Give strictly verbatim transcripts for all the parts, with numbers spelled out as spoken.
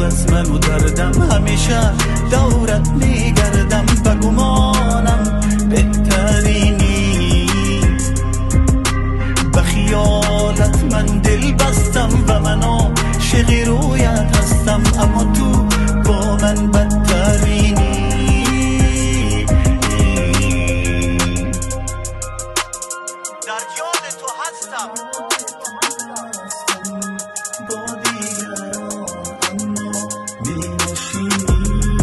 از من و دردم همیشه دورت میگردم و گمانم بهترینی به خیالت من دل بستم و من عاشق رویت هستم اما تو با من بدترینی در یاد تو هستم با دیگران اما می‌نشینی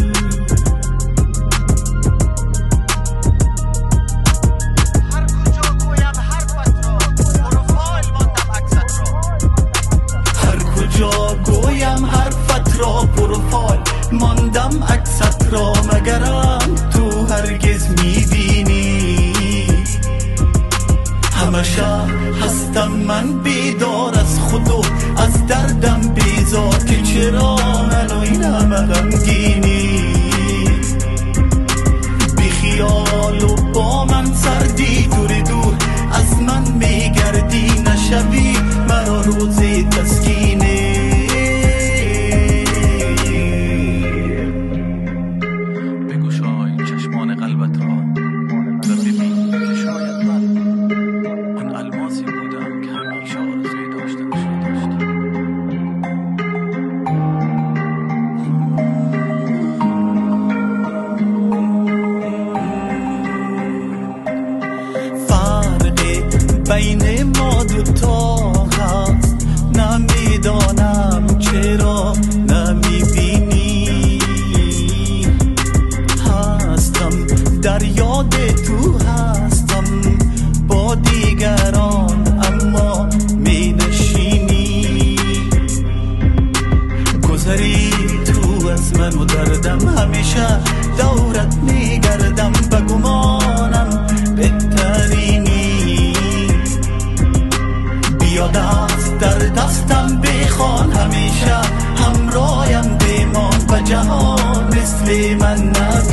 هر کجا گویم حرفت را پروفایل ماندم عکست را هر کجا گویم حرفت را پروفایل ماندم عکست را مگرم تو هرگز میبینی همشه هستم من بیدار از خود و از دردم بیزار که چرا منو این همه غمگینی بی خیال و با من سردی دور دور از من میگردی نشوی مرا روزی تسکینی بگشای چشمان قلبت را و ببین که شاید من آن الماسی بودم که همیشه آرزوی داشتنش را داشتم فرقی بین ما دوتا هست نمیدانم چرا نمیبینی هستم در یاد تو هستم با دیگران اما می نشینی گذری تو از من و دردم همیشه دورت میگردم و گمانم بهترینی بیا دست در دستم بخوان همیشه همرایم بمان و جهان مثل من نبینی